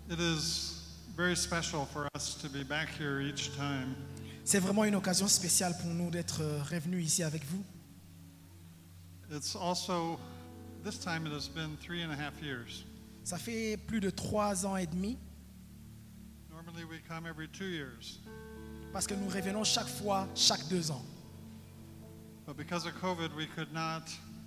It is very special for us to be back here each time. C'est vraiment une occasion spéciale pour nous d'être revenus ici avec vous. It's also, this time it has been 3.5 years. Ça fait plus de 3 ans et demi Normally we come every 2 years. parce que nous revenons chaque fois, chaque 2 ans. But because of COVID, we could not,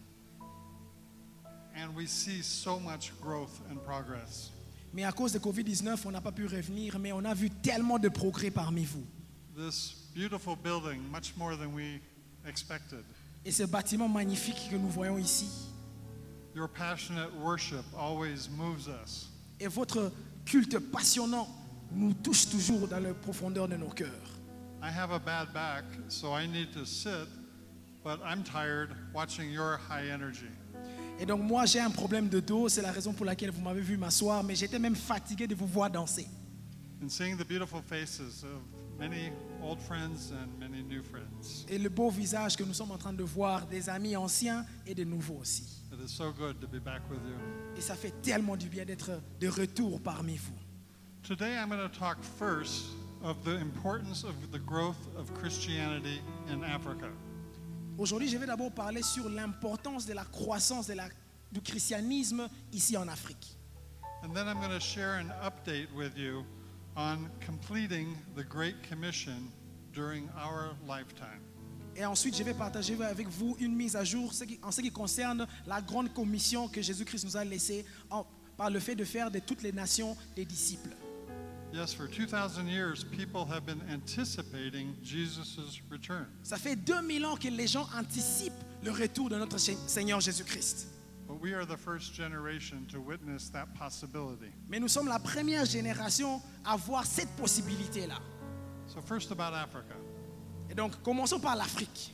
and we see so much growth and progress. Mais à cause de Covid-19, on n'a pas pu revenir, mais on a vu tellement de progrès parmi vous. This beautiful building, much more than we expected. Et ce bâtiment magnifique que nous voyons ici, Your passionate worship always moves us. et votre culte passionnant nous touche toujours dans la profondeur de nos cœurs. I have a bad back, so I need to sit, but I'm tired watching your high energy. Et donc moi j'ai un problème de dos, c'est la raison pour laquelle vous m'avez vu m'asseoir, mais j'étais même fatigué de vous voir danser. And seeing the beautiful faces of many old friends and many new friends. Et le beau visage que nous sommes en train de voir, des amis anciens et de nouveaux aussi. It is so good to be back with you. Et ça fait tellement du bien d'être de retour parmi vous. Today I'm going to talk first of the importance of the growth of Christianity in Africa. Aujourd'hui, je vais d'abord parler sur l'importance de la croissance du christianisme ici en Afrique. And then I'm going to share an update with you on completing the Great Commission during our lifetime. Et ensuite, je vais partager avec vous une mise à jour en ce qui concerne la grande commission que Jésus-Christ nous a laissée par le fait de faire de toutes les nations des disciples. Yes, for 2,000 years, people have been anticipating Jesus' return. Ça fait 2000 ans que les gens anticipent le retour de notre Seigneur Jésus-Christ. But we are the first generation to witness that possibility. Mais nous sommes la première génération à voir cette possibilité-là. So first about Africa. Et donc, commençons par l'Afrique.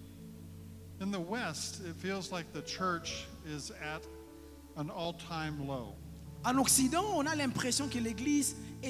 In the West, it feels like the church is at an all-time low. En Occident, on a l'impression que l'Église est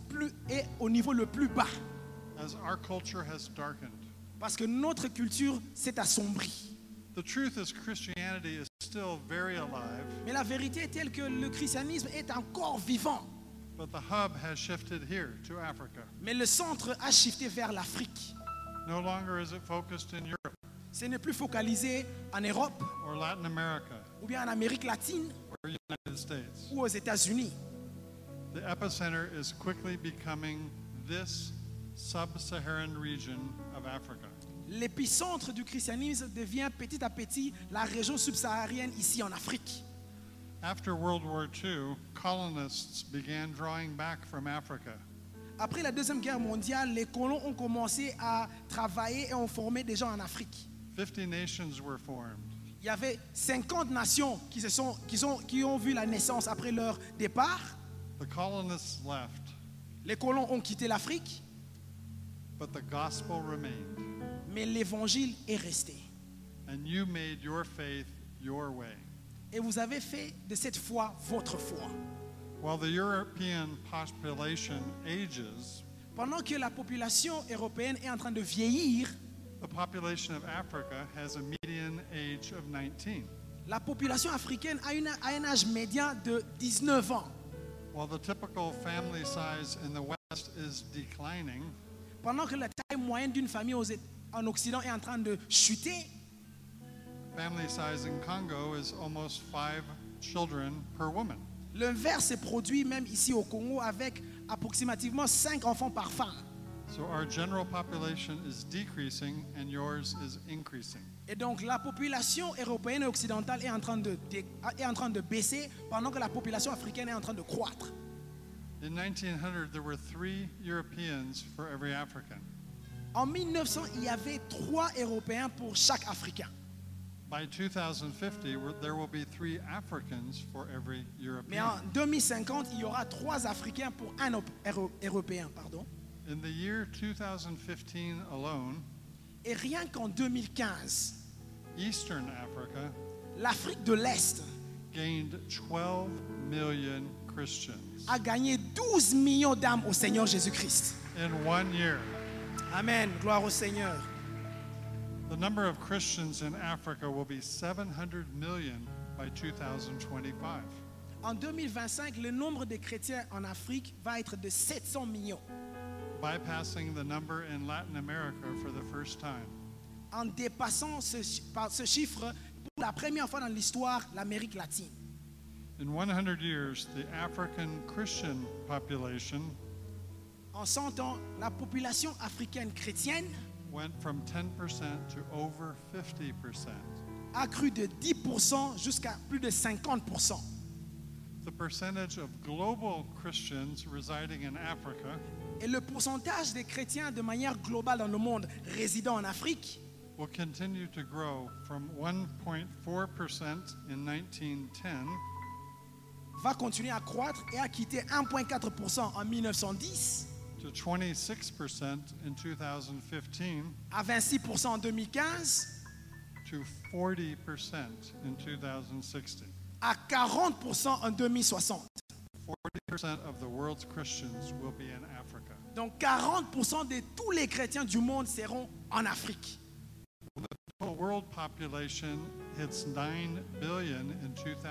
au niveau le plus bas. As our culture has darkened. Parce que notre culture s'est assombrie. The truth is Christianity is still very alive, Mais la vérité est telle que le christianisme est encore vivant. but the hub has shifted here to Africa. Mais le centre a shifté vers l'Afrique. No longer is it focused in Europe Ce n'est plus focalisé en Europe or Latin America ou bien en Amérique latine or United States. ou aux États-Unis. The epicenter is quickly becoming this sub-Saharan region of Africa. L'épicentre du christianisme devient petit à petit la région subsaharienne ici en Afrique. After World War II, colonists began drawing back from Africa. Après la Deuxième Guerre mondiale, les colons ont commencé à travailler et ont formé des gens en Afrique. 50 nations were formed. Il y avait 50 nations qui ont vu la naissance après leur départ. The colonists left, Les colons ont quitté l'Afrique, but the gospel remained. mais l'évangile est resté. And you made your faith your way. Et vous avez fait de cette foi votre foi. While the European population ages, Pendant que la population européenne est en train de vieillir, the population of Africa has a median age of 19. la population africaine a un âge médian de 19 ans. While the typical family size in the West is declining, Pendant que la taille moyenne d'une famille en Occident est en train de chuter, family size in Congo is almost 5 children per woman. l'inverse se produit même ici au Congo avec approximativement 5 enfants par femme. So our general population is decreasing and yours is increasing. Et donc la population européenne et occidentale est en train de baisser pendant que la population africaine est en train de croître. In 1900, there were 3 Europeans for every African. En 1900, il y avait 3 Européens pour chaque Africain. By 2050, there will be 3 Africans for every Mais European. en 2050, il y aura 3 Africains pour un Européen. In the year 2015 alone, Et rien qu'en 2015, Eastern Africa l'Afrique de l'Est gained 12 million Christians a gagné 12 millions d'âmes au Seigneur Jésus-Christ. in 1 year. Amen, gloire au Seigneur. The number of Christians in Africa will be 700 million by 2025. En 2025, le nombre de chrétiens en Afrique va être de 700 millions, bypassing the number in Latin America for the first time. en dépassant ce chiffre pour la première fois dans l'histoire l'Amérique latine. In 100 years, the African Christian population En 100 ans, la population africaine chrétienne went from 10% to over 50%. a cru de 10% jusqu'à plus de 50%. The percentage of global Christians residing in Africa Et le pourcentage des chrétiens de manière globale dans le monde résidant en Afrique will continue to grow from 1.4% in 1910 va continuer à croître et a quitté 1,4% en 1910, to 26% in 2015 à 26% en 2015, to 40% in 2060. à 40% en 2060. 40% of the world's Christians will be in Africa. Donc 40% de tous les chrétiens du monde seront en Afrique. The world population hits 9 billion in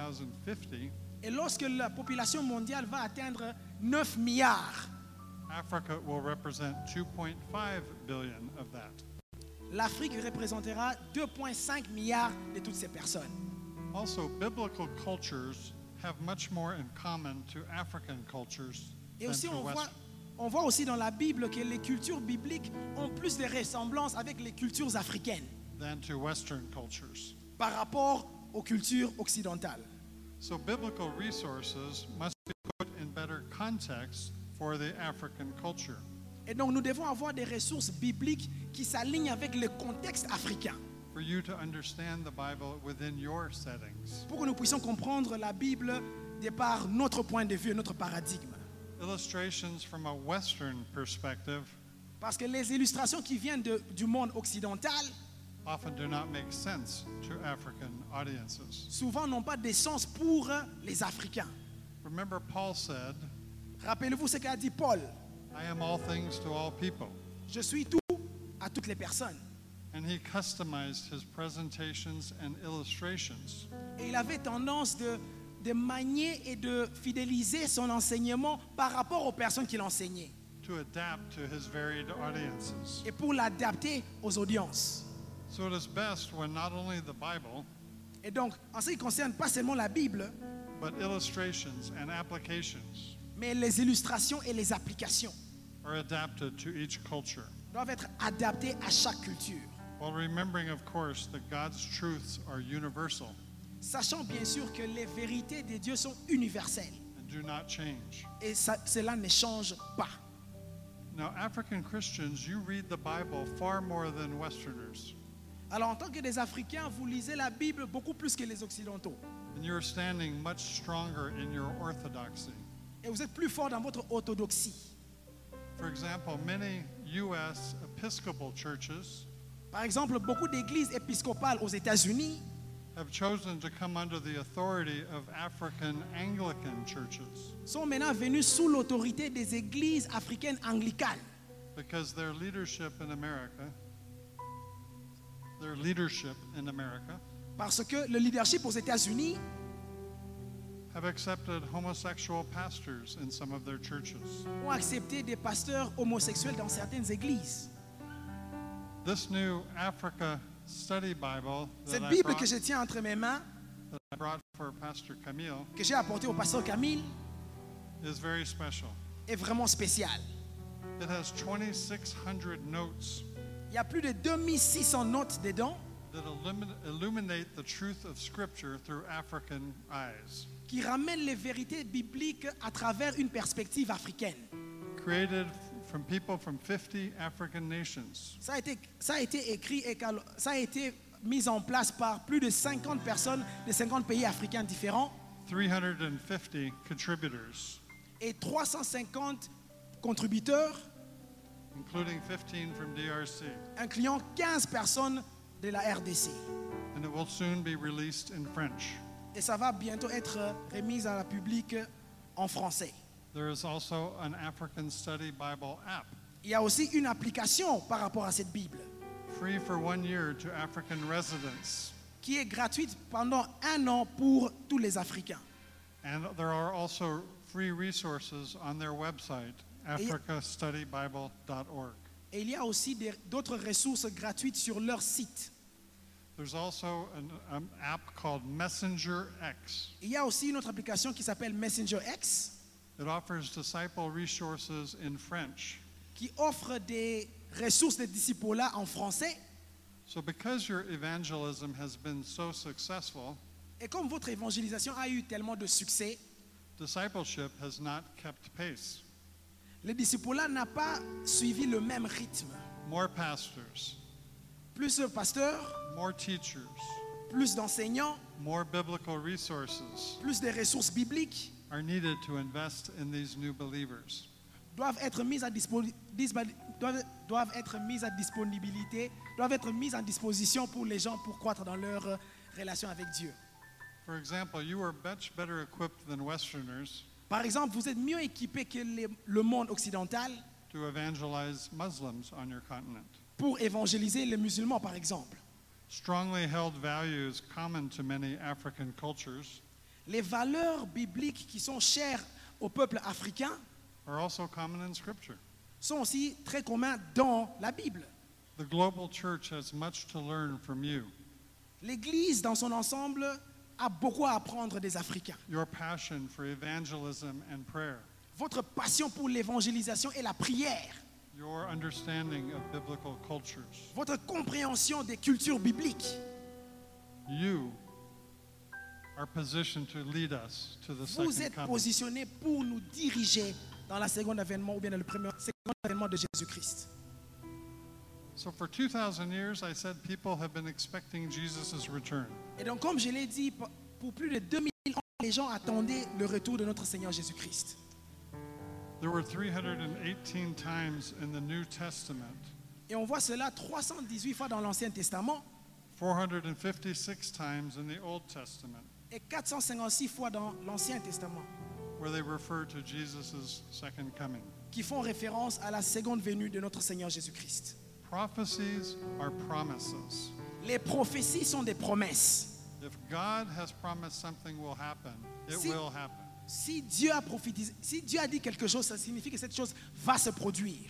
2050. Et lorsque la population mondiale va atteindre 9 milliards, Africa will represent 2.5 billion of that. l'Afrique représentera 2,5 milliards de toutes ces personnes. Also, biblical cultures have much more in common to African cultures Et than aussi, to Western. on voit aussi dans la Bible que les cultures bibliques ont plus de ressemblances avec les cultures africaines Than to Western cultures. par rapport aux cultures occidentales. So biblical resources must be put in better context for the African culture. Et donc, nous devons avoir des ressources bibliques qui s'alignent avec le contexte africain For you to understand the Bible within your settings. pour que nous puissions comprendre la Bible de par notre point de vue et notre paradigme. Illustrations from a Western perspective Parce que les illustrations qui viennent du monde occidental often do not make sense to African audiences. souvent n'ont pas de sens pour les Africains. Remember, Paul said, Rappelez-vous ce qu'a dit Paul. I am all things to all people. Je suis tout à toutes les personnes. And he customized his presentations and illustrations Et il avait tendance de manier et de fidéliser son enseignement par rapport aux personnes qu'il enseignait to adapt to his varied audiences. et pour l'adapter aux audiences. So it is best when not only the Bible, Et donc, en ce qui concerne pas seulement la Bible, but illustrations and applications mais les illustrations et les applications are adapted to each culture, doivent être adaptées à chaque culture. while remembering, of course, that God's truths are universal Sachant bien sûr que les vérités de Dieu sont universelles and do not change. et cela ne change pas. Now, African Christians, you read the Bible far more than Westerners, Alors en tant que des Africains, vous lisez la Bible beaucoup plus que les Occidentaux. and you're standing much stronger in your orthodoxy. Et vous êtes plus forts dans votre orthodoxie. For example, many U.S. Episcopal churches Par exemple, beaucoup d'églises épiscopales aux États-Unis have chosen to come under the authority of African Anglican churches sont maintenant venus sous l'autorité des églises africaines anglicanes. because their leadership in America Parce que le leadership aux États-Unis have accepted homosexual pastors in some of their churches. ont accepté des pasteurs homosexuels dans certaines églises. This new Africa Study Bible Cette that Bible que je tiens entre mes mains, I brought for Pastor Camille que j'ai apportée au pasteur Camille, is very special. est vraiment spéciale. It has 2,600 notes Il y a plus de 2600 notes dedans that illuminate the truth of Scripture through African eyes. qui ramènent les vérités bibliques à travers une perspective africaine. Created from people from 50 African nations. Ça a été écrit et ça a été mis en place par plus de 50 personnes de 50 pays africains différents 350 contributors, et 350 contributeurs, including 15 from DRC. incluant 15 personnes de la RDC. And it will soon be released in French. Et ça va bientôt être remis à la public en français. There is also an African Study Bible app, Il y a aussi une application par rapport à cette Bible free for 1 year to African residents, qui est gratuite pendant 1 an pour tous les Africains. And there are also free resources on their website, africastudybible.org. Et il y a aussi d'autres ressources gratuites sur leur site. There's also an app called Messenger X. Il y a aussi une autre application qui s'appelle Messenger X, It offers disciple resources in French. qui offre des ressources de disciplats en français. So because your evangelism has been so successful, Et comme votre évangélisation a eu tellement de succès, discipleship has not kept pace. le discipulat n'a pas suivi le même rythme. More pastors, Plus de pasteurs, more teachers, plus d'enseignants, more biblical resources plus de ressources bibliques are needed to invest in these new believers. doivent être mises à disponibilité, doivent être mises en disposition pour les gens pour croître dans leur relation avec Dieu. For example, you are much better equipped than Westerners Par exemple, vous êtes mieux équipés que le monde occidental to evangelize Muslims on your continent. pour évangéliser les musulmans, par exemple. Strongly held values common to many African cultures Les valeurs bibliques qui sont chères au peuple africain are also common in Scripture. sont aussi très communs dans la Bible. The global church has much to learn from you. L'Église, dans son ensemble, a beaucoup à apprendre des Africains. Your passion for evangelism and prayer, Votre passion pour l'évangélisation et la prière, your understanding of biblical cultures. votre compréhension des cultures bibliques, You are positioned to lead us to the vous second êtes coming. positionnés pour nous diriger dans la seconde avènement ou bien dans le premier second avènement de Jésus-Christ. So for 2,000 years, I said people have been expecting Jesus' return. Et donc, comme je l'ai dit, pour plus de 2000 ans, les gens attendaient le retour de notre Seigneur Jésus-Christ. There were 318 times in the New Testament, Et on voit cela 318 fois dans l'Ancien Testament 456 times in the Old Testament, et 456 fois dans l'Ancien Testament, where they refer to Jesus' second coming. qui font référence à la seconde venue de notre Seigneur Jésus-Christ. Prophecies are promises. Les prophéties sont des promesses. If God has promised something will happen, it Si- will happen. Si Dieu a prophétisé, si Dieu a dit quelque chose, ça signifie que cette chose va se produire.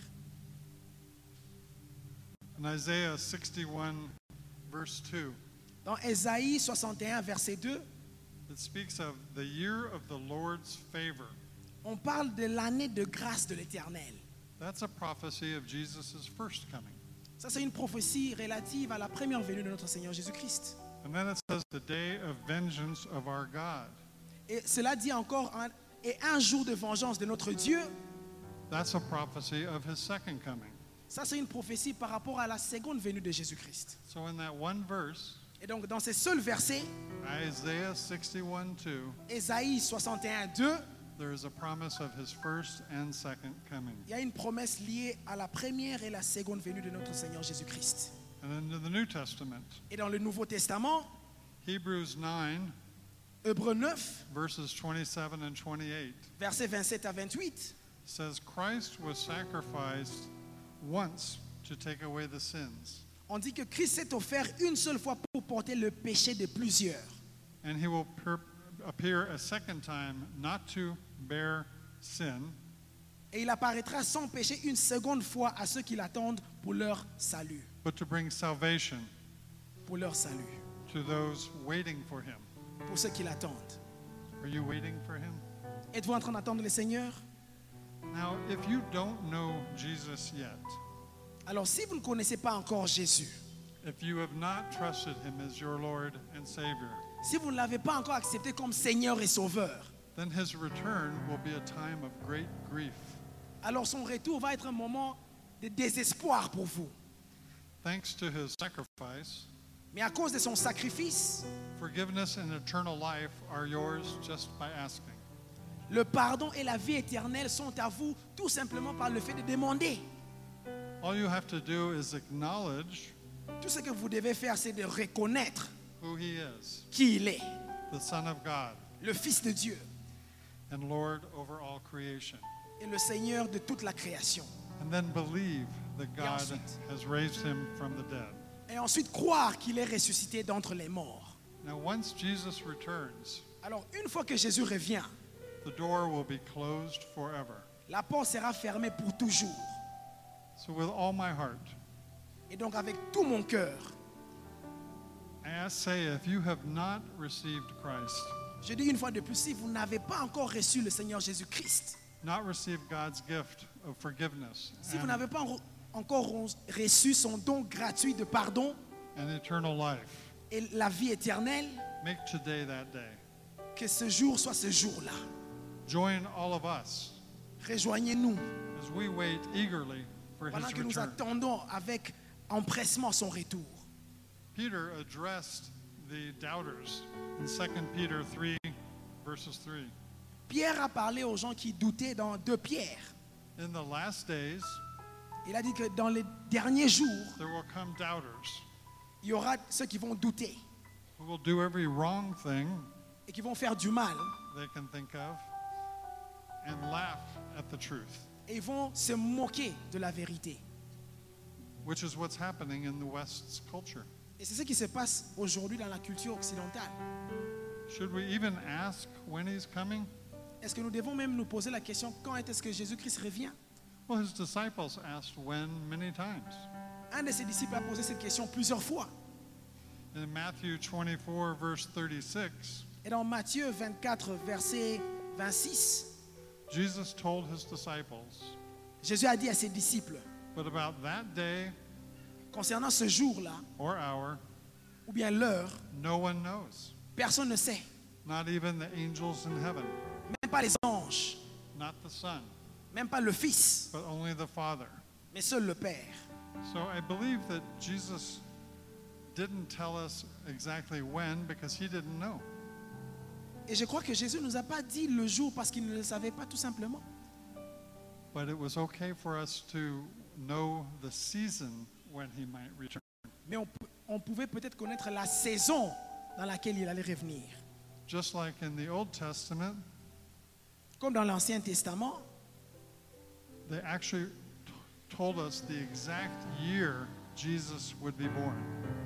In Isaiah 61, verse 2, Dans Ésaïe 61, verset 2, it speaks of the year of the Lord's favor. on parle de l'année de grâce de l'Éternel. That's a prophecy of Jesus' first coming. Ça, c'est une prophétie relative à la première venue de notre Seigneur Jésus-Christ. And then it says the day of vengeance of our God. Et cela dit encore, et un jour de vengeance de notre Dieu. That's a prophecy of his second coming. Ça, c'est une prophétie par rapport à la seconde venue de Jésus-Christ. So in that one verse, Et donc, dans ces seuls versets, Isaiah 61:2, Ésaïe 61, 2, there is a promise of his first and second coming. il y a une promesse liée à la première et la seconde venue de notre Seigneur Jésus-Christ. And in the New Testament, Et dans le Nouveau Testament, Hebrews 9, Hébreux 9, verses 27 and 28, versets 27 à 28, says Christ was sacrificed once to take away the sins, on dit que Christ s'est offert une seule fois pour porter le péché de plusieurs. and he will appear a second time not to bear sin, Et il apparaîtra sans péché une seconde fois à ceux qui l'attendent pour leur salut. but to bring salvation Pour leur salut. to those waiting for him. Pour ceux qui l'attendent. Are you waiting for him? Êtes-vous en train d'attendre le Seigneur? Now, if you don't know Jesus yet, Alors, si vous ne connaissez pas encore Jésus, if you have not trusted him as your Lord and Savior, si vous ne l'avez pas encore accepté comme Seigneur et Sauveur, then his return will be a time of great grief. alors son retour va être un moment de désespoir pour vous. Thanks to his sacrifice, Mais à cause de son sacrifice, forgiveness and eternal life are yours just by asking. le pardon et la vie éternelle sont à vous tout simplement par le fait de demander. All you have to do is acknowledge Tout ce que vous devez faire, c'est de reconnaître who he is, qui il est, the Son of God le Fils de Dieu and Lord over all creation. et le Seigneur de toute la création. And then believe that God ensuite- has raised him from the dead. Et ensuite croire qu'il est ressuscité d'entre les morts. Now, once Jesus returns, Alors, une fois que Jésus revient, the door will be closed forever. la porte sera fermée pour toujours. So with all my heart, Et donc, avec tout mon cœur, I say, if you have not received Christ, je dis une fois de plus, si vous n'avez pas encore reçu le Seigneur Jésus-Christ, not received God's gift of forgiveness si vous and, n'avez pas encore reçu son don gratuit de pardon and eternal life, et la vie éternelle, make today that day. que ce jour soit ce jour-là. Join all of us Rejoignez-nous as we wait eagerly for pendant his que nous return. attendons avec empressement son retour. Peter addressed the doubters in 2 Peter 3, verses 3. Pierre a parlé aux gens qui doutaient dans 2 Pierre. In the last days, Il a dit que dans les derniers jours, there will come doubters il y aura ceux qui vont douter who will do every wrong thing et qui vont faire du mal they can think of and laugh at the truth, et ils vont se moquer de la vérité. which is what's happening in the West's culture. Et c'est ce qui se passe aujourd'hui dans la culture occidentale. Should we even ask when he's coming? Est-ce que nous devons même nous poser la question quand est-ce que Jésus-Christ revient? Well, his disciples asked when many times. Un de ses disciples a posé cette question plusieurs fois. In Matthew 24, verse 36, Et dans Matthieu 24, verset 26, Jesus told his disciples, Jésus a dit à ses disciples, but about that day concernant ce jour-là, or hour, ou bien l'heure, no one knows, personne ne sait. not even the angels in heaven, Même pas les anges, not the Son, même pas le Fils, but only the Father. mais seul le Père. So I believe that Jesus didn't tell us exactly when because he didn't know. Et je crois que Jésus ne nous a pas dit le jour parce qu'il ne le savait pas tout simplement. But it was okay for us to know the season when he might return. Mais on pouvait peut-être connaître la saison dans laquelle il allait revenir. Just like in the Old Testament, Comme dans l'Ancien Testament, they actually told us the exact year Jesus would be born.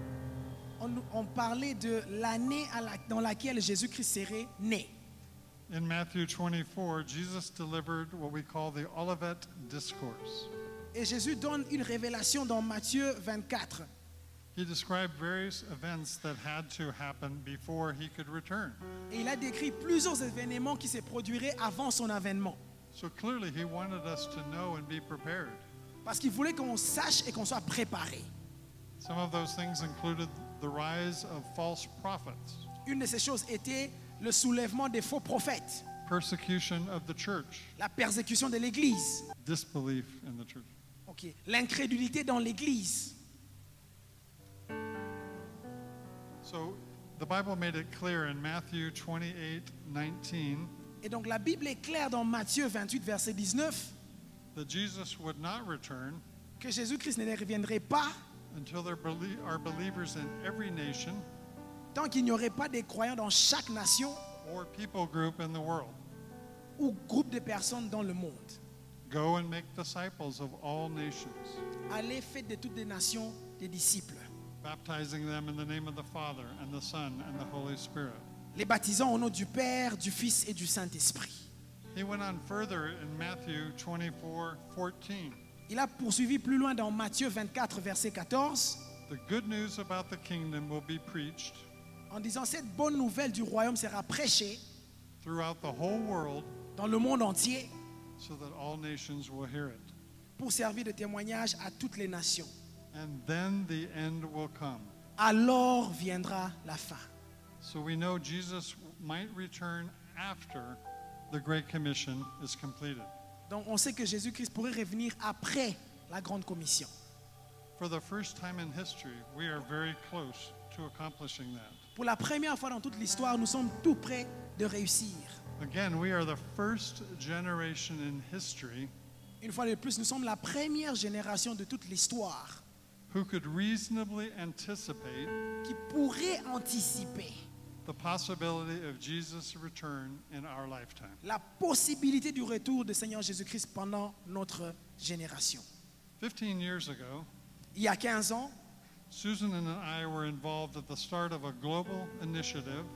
on parlait de l'année dans laquelle Jésus-Christ serait né. In Matthew 24, Jesus delivered what we call the Olivet Discourse. Et Jésus donne une révélation dans Matthieu 24. He described various events that had to happen before he could return. Et il a décrit plusieurs événements qui se produiraient avant son avènement. So clearly, he wanted us to know and be prepared. Parce qu'il voulait qu'on sache et qu'on soit préparé. Some of those things included the rise of false prophets, Une de ces choses était le soulèvement des faux prophètes, persecution of the church, la persécution de l'Église, disbelief in the church. ok, l'incrédulité dans l'Église. So the Bible made it clear in Matthew 28:19 Et donc la Bible est claire dans Matthieu 28, verset 19, that Jesus would not return que Jésus-Christ ne reviendrait pas until there are believers in every nation tant qu'il n'y aurait pas des croyants dans chaque nation or people group in the world. ou groupe de personnes dans le monde. Go and make disciples of all nations, Allez, faites de toutes les nations des disciples, baptizing them in the name of the Father and the Son and the Holy Spirit. les baptisant au nom du Père, du Fils et du Saint-Esprit. He went on further in Matthew 24:14. Il a poursuivi plus loin dans Matthieu 24, verset 14, The good news about the kingdom will be preached en disant cette bonne nouvelle du royaume sera prêchée throughout the whole world dans le monde entier so that all nations will hear it. pour servir de témoignage à toutes les nations. And then the end will come. Alors viendra la fin. So we know Jesus might return after the Great Commission is completed. Donc on sait que Jésus-Christ pourrait revenir après la grande commission. For the first time in history, we are very close to accomplishing that. Pour la première fois dans toute l'histoire, nous sommes tout près de réussir. Again, we are the first generation in history Une fois de plus, nous sommes la première génération de toute l'histoire who could reasonably anticipate qui pourrait anticiper the possibility of Jesus' return in our lifetime. la possibilité du retour du Seigneur Jésus-Christ pendant notre génération. 15 years ago, Il y a 15 ans, Susan and I were involved at the start of a global initiative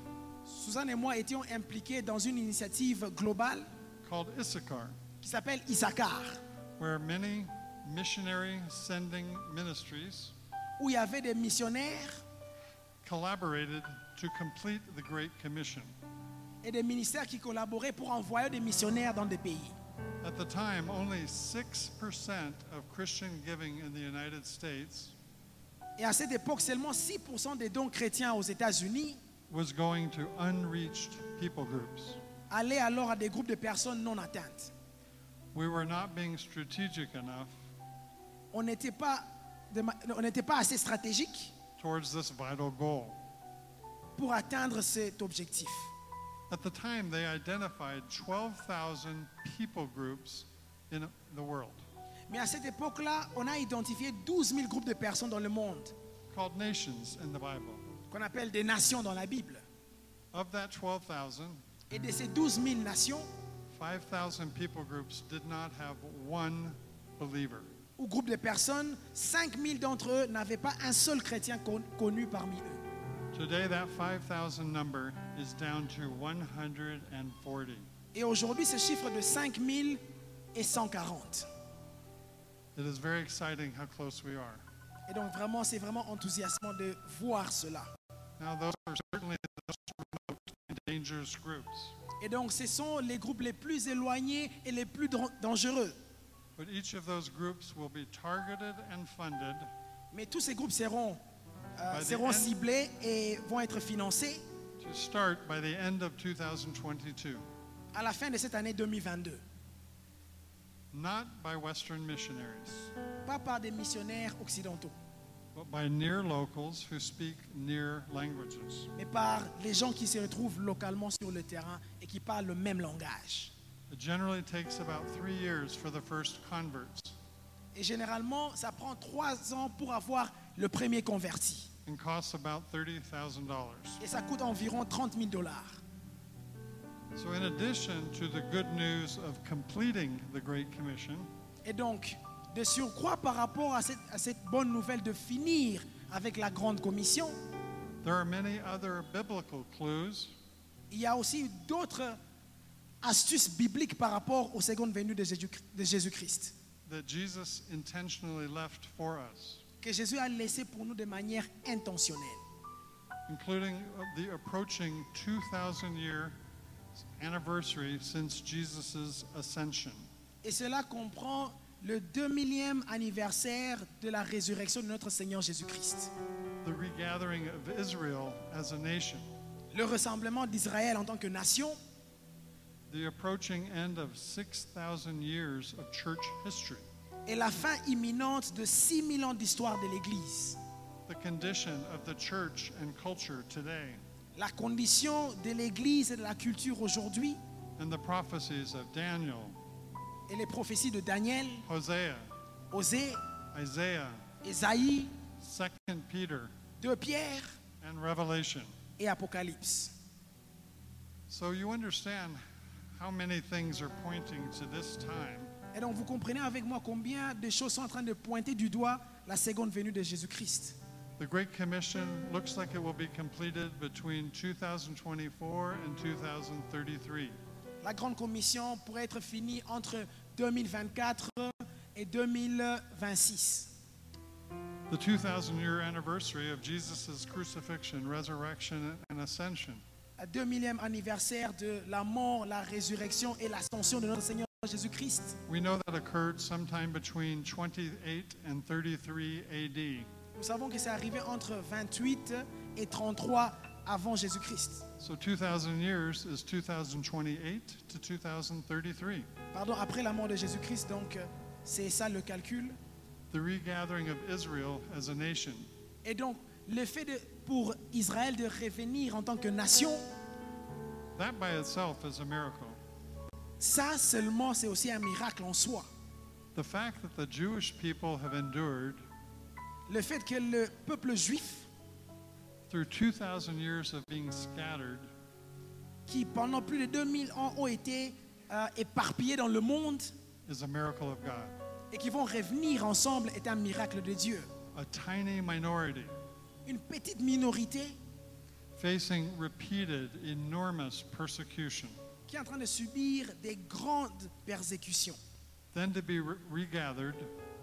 Suzanne et moi étions impliqués dans une initiative globale called Issachar, qui s'appelle Issachar, where many missionary sending ministries où il y avait des missionnaires collaborated to complete the Great Commission. et des ministères qui collaboraient pour envoyer des missionnaires dans des pays. At the time, only 6% of Christian giving in the United States Et à cette époque, seulement 6% des dons chrétiens aux États-Unis was going to unreached people groups. allaient alors à des groupes de personnes non atteintes. We were not being strategic enough On n'était pas assez stratégique towards this vital goal. pour atteindre cet objectif. At the time, they identified 12,000 people groups in the world, Mais à cette époque-là, on a identifié 12 000 groupes de personnes dans le monde, called nations in the Bible. qu'on appelle des nations dans la Bible. Of that 12,000, Et de ces 12 000 nations, 5,000 people groups did not have one believer. ou groupes de personnes, 5 000 d'entre eux n'avaient pas un seul chrétien connu parmi eux. Today, that 5,000 number is down to 140. Et aujourd'hui, ce chiffre de 5 000 est 140. It is very exciting how close we are. Et donc vraiment, c'est vraiment enthousiasmant de voir cela. Now, those are certainly the most remote and dangerous groups, Et donc, ce sont les groupes les plus éloignés et les plus dangereux. but each of those groups will be targeted and funded Mais tous ces groupes seront By the end- ciblés et vont être financés to start by the end of 2022, à la fin de cette année 2022. not by Western missionaries, Pas par des missionnaires occidentaux, but by near locals who speak near languages. mais par les gens qui se retrouvent localement sur le terrain et qui parlent le même langage. It generally takes about 3 years for the first converts Et généralement, ça prend 3 ans pour avoir le premier converti. and costs about $30,000. Et ça coûte environ 30 000 $. So, in addition to the good news of completing the Great Commission, Et donc, de surcroît par rapport à cette bonne nouvelle de finir avec la grande commission, there are many other biblical clues il y a aussi d'autres astuces bibliques par rapport aux secondes venues de Jésus-Christ, that Jesus intentionally left for us, que Jésus a laissé pour nous de manière intentionnelle, including the approaching 2,000-year anniversary since Jesus' ascension. Et cela comprend le 2000e anniversaire de la résurrection de notre Seigneur Jésus-Christ, The regathering of Israel as a nation, le rassemblement d'Israël en tant que nation, the approaching end of 6,000 years of church history, et la fin imminente de 6000 ans d'histoire de l'Église, the condition of the church and culture today, la condition de l'Église et de la culture aujourd'hui, and the prophecies of Daniel, et les prophéties de Daniel, Hosea, Osée, Isaiah, Ésaïe, 2 Peter, 2 Pierre and Revelation. et Apocalypse. So you understand how many things are pointing to this time. Et donc vous comprenez avec moi combien de choses sont en train de pointer du doigt la seconde venue de Jésus-Christ. The Great Commission looks like it will be completed between 2024 and 2033. La grande commission pourrait être finie entre 2024 et 2026. The 2,000-year anniversary of Jesus' crucifixion, resurrection, and ascension Le 2000e anniversaire de la mort, la résurrection et l'ascension de notre Seigneur Jésus-Christ. we know that occurred sometime between 28 and 33 AD. Nous savons que c'est arrivé entre 28 et 33 avant Jésus-Christ. So 2,000 years is 2028 to 2033. Pardon, après la mort de Jésus-Christ, donc c'est ça le calcul. The regathering of Israel as a nation. Et donc, le fait pour Israël de revenir en tant que nation, That by itself is a miracle. ça seulement c'est aussi un miracle en soi. The fact that the Jewish people have endured Le fait que le peuple juif, through 2,000 years of being scattered qui pendant plus de 2000 ans ont été éparpillés dans le monde is a miracle of God. et qui vont revenir ensemble est un miracle de Dieu. A tiny minority, Une petite minorité facing repeated, enormous persecution, qui est en train de subir des grandes persécutions. then to be regathered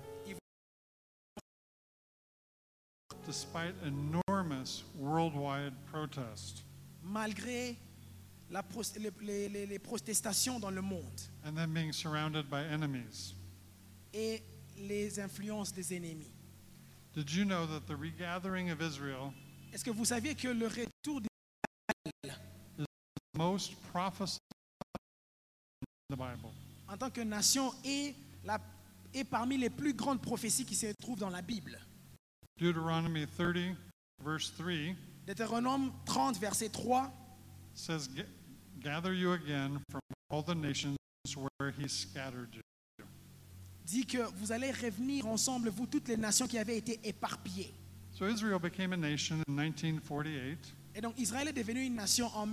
despite enormous worldwide protest, Malgré les protestations dans le monde and then being surrounded by enemies. et les influences des ennemis. Did you know that the regathering of Israel Est-ce que vous saviez que le retour is most prophesied in the Bible? en tant que nation est parmi les plus grandes prophéties qui se trouvent dans la Bible? Deuteronomy 30, verse 3 Deutéronome 30, verset 3 says, "Gather you again from all the nations where he scattered you." dit que vous allez revenir ensemble, vous toutes les nations qui avaient été éparpillées. So Israel became a nation in 1948, Et donc Israël est devenu une nation en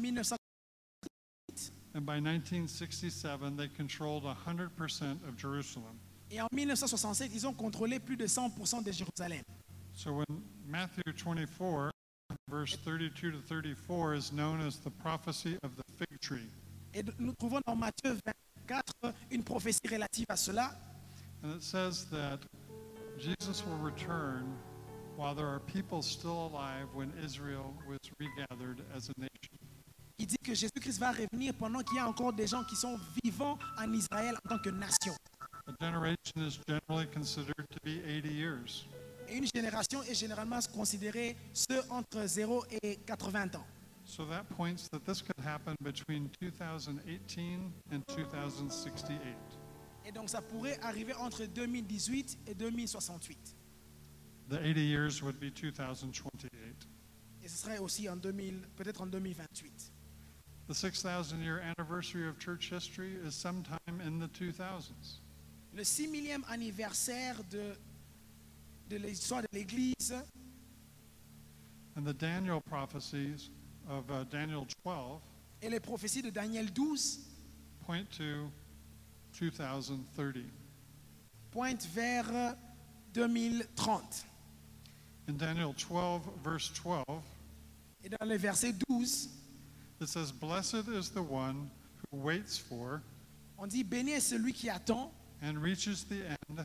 1948 and by 1967 they controlled 100% of Jerusalem. et en 1967 ils ont contrôlé plus de 100% de Jérusalem. So when Matthew 24, verse 32 to 34 is known as the prophecy of the fig tree. Et nous trouvons dans Matthieu 24 une prophétie relative à cela. And it says that Jesus will return while there are people still alive when Israel was regathered as a nation. Il dit que Jésus-Christ va revenir pendant qu'il y a encore des gens qui sont vivants en Israël en tant que nation. A generation is generally considered to be 80 years. Et une génération est généralement considérée ceux entre 0 et 80 ans. So that points that this could happen between 2018 and 2068. Et donc ça pourrait arriver entre 2018 et 2068. The 80 years would be 2028. Et ce serait aussi peut-être en 2028. The 6,000-year anniversary of church history is sometime in the 2000s. Le 6000e anniversaire de l'histoire de l'Église And the Daniel prophecies of Daniel 12 et les prophéties de Daniel 12 point to 2030. pointent vers 2030. In Daniel 12, verse 12, Et dans le verset 12, it says, "Blessed is the one who waits for on dit béni est celui qui attend and reaches the end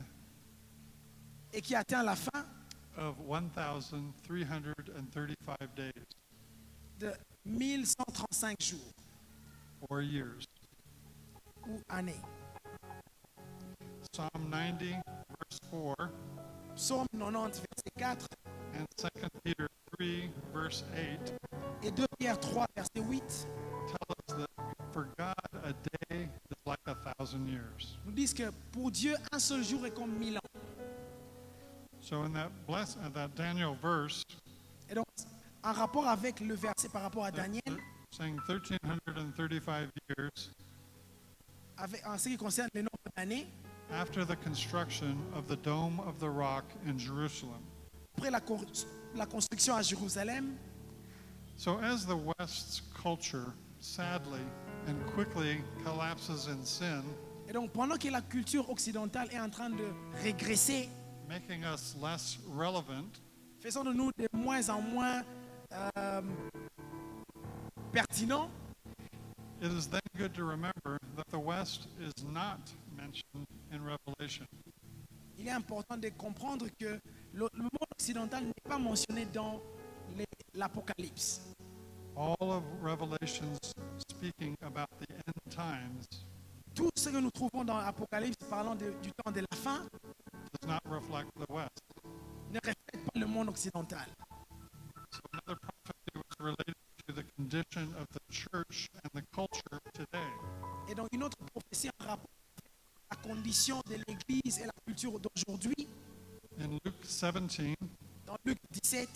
et qui atteint la fin of 1,335 days de 1135 jours or years." ou années. Psalm 90, verse 4, Psaume 90, verset 4 and 2 Peter 3, verse 8 et 2 Pierre 3, verset 8 tell us that for God a day is like 1,000 years. nous disent que pour Dieu, un seul jour est comme 1000 ans. So in that Daniel verse, Et donc, en rapport avec le verset par rapport à Daniel, saying 1,335 years en ce qui concerne le nombre d'années, after the construction of the Dome of the Rock in Jerusalem. après la construction à Jérusalem, So as the West's culture sadly and quickly collapses in sin, et donc pendant que la culture occidentale est en train de régresser, making us less relevant, faisant de nous de moins en moins pertinents, it is then good to remember that the West is not mentioned in Revelation. il est important de comprendre que le monde occidental n'est pas mentionné dans l'Apocalypse. All of Revelation's speaking about the end times Tout ce que nous trouvons dans l'Apocalypse parlant du temps de la fin does not reflect the West. ne reflète pas le monde occidental. So another prophecy was related to the condition of the church and the culture today. Et donc une autre prophétie en rapport avec la condition de l'Église et la culture d'aujourd'hui, In Luke 17, dans Luc 17,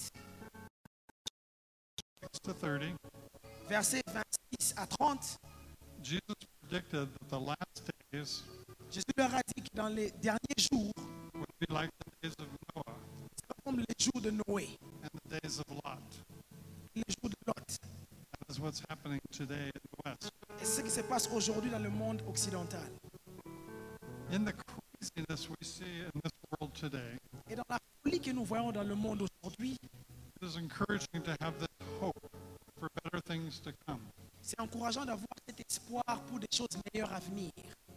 6 to 30, versets 26 à 30, Jesus predicted that the last days Jésus leur a dit que dans les derniers jours, would be like the days of Noah c'est comme les jours de Noé, and the days of Lot. les jours de Lot. That is what's happening today in the West. Et c'est ce qui se passe aujourd'hui dans le monde occidental. In the craziness we see in this world today, Et dans la folie que nous voyons dans le monde aujourd'hui, it is encouraging to have this hope for better things to come. C'est encourageant d'avoir cet espoir pour des choses meilleures à venir.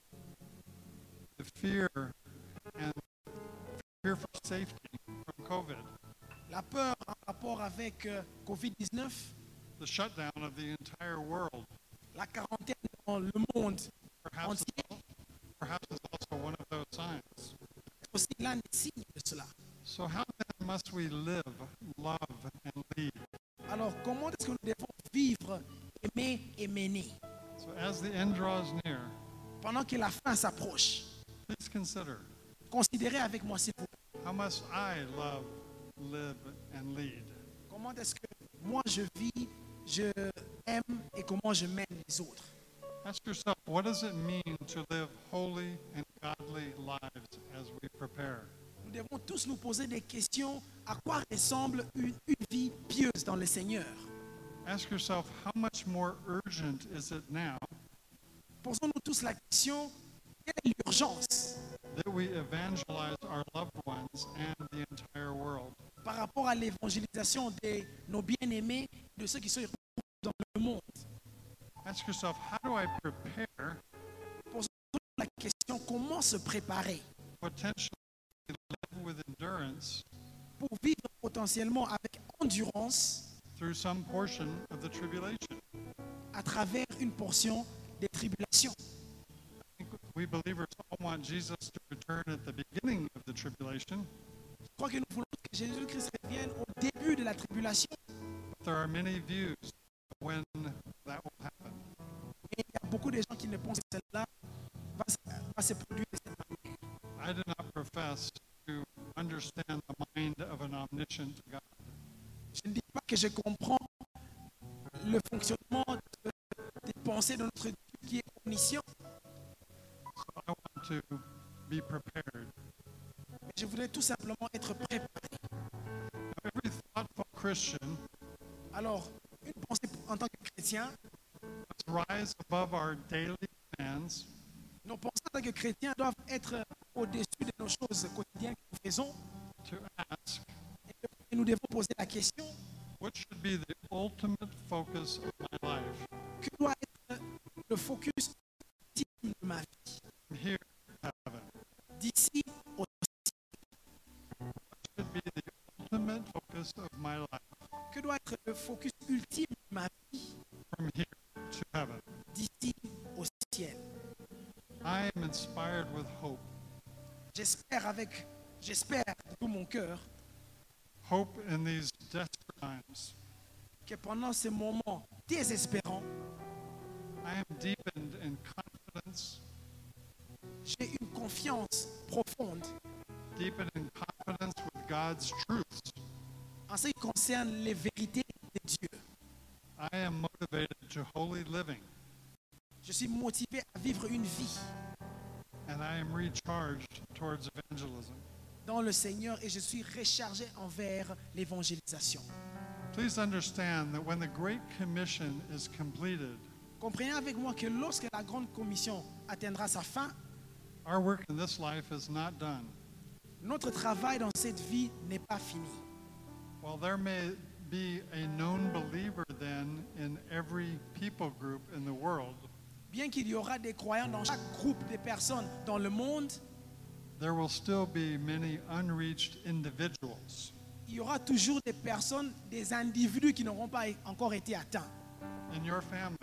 The fear and fear for safety from COVID, La peur en rapport avec COVID-19, the shutdown of the entire world, la quarantaine dans le monde perhaps entier, perhaps is also one of those signs. c'est aussi l'un des signes de cela. So how then must we live, love, and lead? Alors, comment est-ce que nous devons vivre, aimer et mener? So as the end draws near, Pendant que la fin s'approche, please consider, considérez avec moi s'il vous plaît, how must I love, live, and lead? comment est-ce que moi je vis, je aime et comment je mène les autres. Ask yourself, what does it mean to live holy and godly lives as we prepare? Nous devons tous nous poser des questions. À quoi ressemble une vie pieuse dans le Seigneur? Ask yourself, how much more urgent is it now Posons-nous tous la question, quelle est l'urgence that we evangelize our loved ones and the entire world? par rapport à l'évangélisation de nos bien-aimés, de ceux qui sont dans le monde? Ask yourself, how do I prepare Posons-nous la question, comment se préparer potentially live with endurance pour vivre potentiellement avec endurance through some portion of the tribulation? à travers une portion des tribulations? I think we believers all want Jesus to return at the beginning of the tribulation, Je crois que nous voulons que Jésus-Christ revienne au début de la tribulation. but there are many views when that will happen. Et il y a beaucoup de gens qui ne pensent que cela va se produire de cette manière. I do not profess to understand the mind of an omniscient God. Je ne dis pas que je comprends le fonctionnement des pensées de notre Dieu qui est omniscient, So I want to be prepared. mais je voudrais tout simplement être préparé. Now, every thoughtful Christian Alors, une pensée en tant que chrétien, must rise above our daily demands nos pensées en tant que chrétiens doivent être au-dessus de nos choses quotidiennes que nous faisons. to ask, Et nous devons poser la question, what should be the ultimate focus of my life que doit être le focus ultime de ma vie, from here to heaven? d'ici au Should be the ultimate focus of my life que doit être le focus ultime de ma vie, from here to heaven? d'ici au ciel. I am inspired with hope. J'espère de tout mon cœur Hope in these desperate times. que pendant ces moments désespérants, I am deepened in confidence, j'ai une confiance profonde deepened in confidence with God's truths. en ce qui concerne les vérités de Dieu. I am motivated to holy living, Je suis motivé à vivre une vie and I am recharged towards evangelism. dans le Seigneur et je suis rechargé envers l'évangélisation. Please understand that when the Great Commission is completed, Comprenez avec moi que lorsque la grande commission atteindra sa fin, our work in this life is not done. notre travail dans cette vie n'est pas fini. While there may be a known believer then in every people group in the world, Bien qu'il y aura des croyants dans chaque groupe de personnes dans le monde, there will still be many unreached individuals il y aura toujours des personnes, des individus qui n'auront pas encore été atteints. in your family,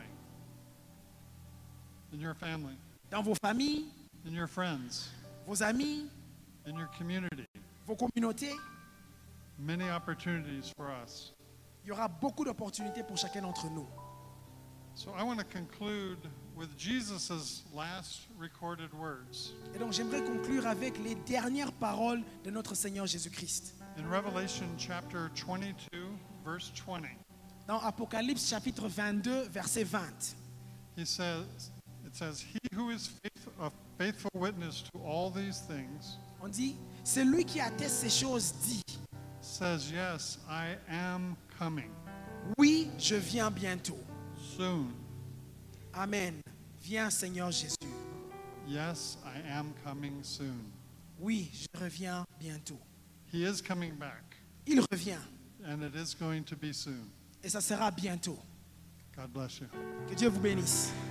Dans vos familles, in your friends, vos amis, in your community. vos communautés, Many opportunities for us. il y aura beaucoup d'opportunités pour chacun d'entre nous. So I want to conclude with Jesus' last recorded words. Et donc j'aimerais conclure avec les dernières paroles de notre Seigneur Jésus-Christ. In Revelation chapter 22, verse 20, Dans Apocalypse chapitre 22, verset 20, it says, He who is a faithful witness to all these things on dit, celui qui atteste ces choses dit, says, Yes, I am coming oui, je viens bientôt. soon. Amen. Viens Seigneur Jésus. Yes, I am coming soon. Oui, je reviens bientôt. He is coming back, Il revient and it is going to be soon. et ça sera bientôt. God bless you. Que Dieu vous bénisse.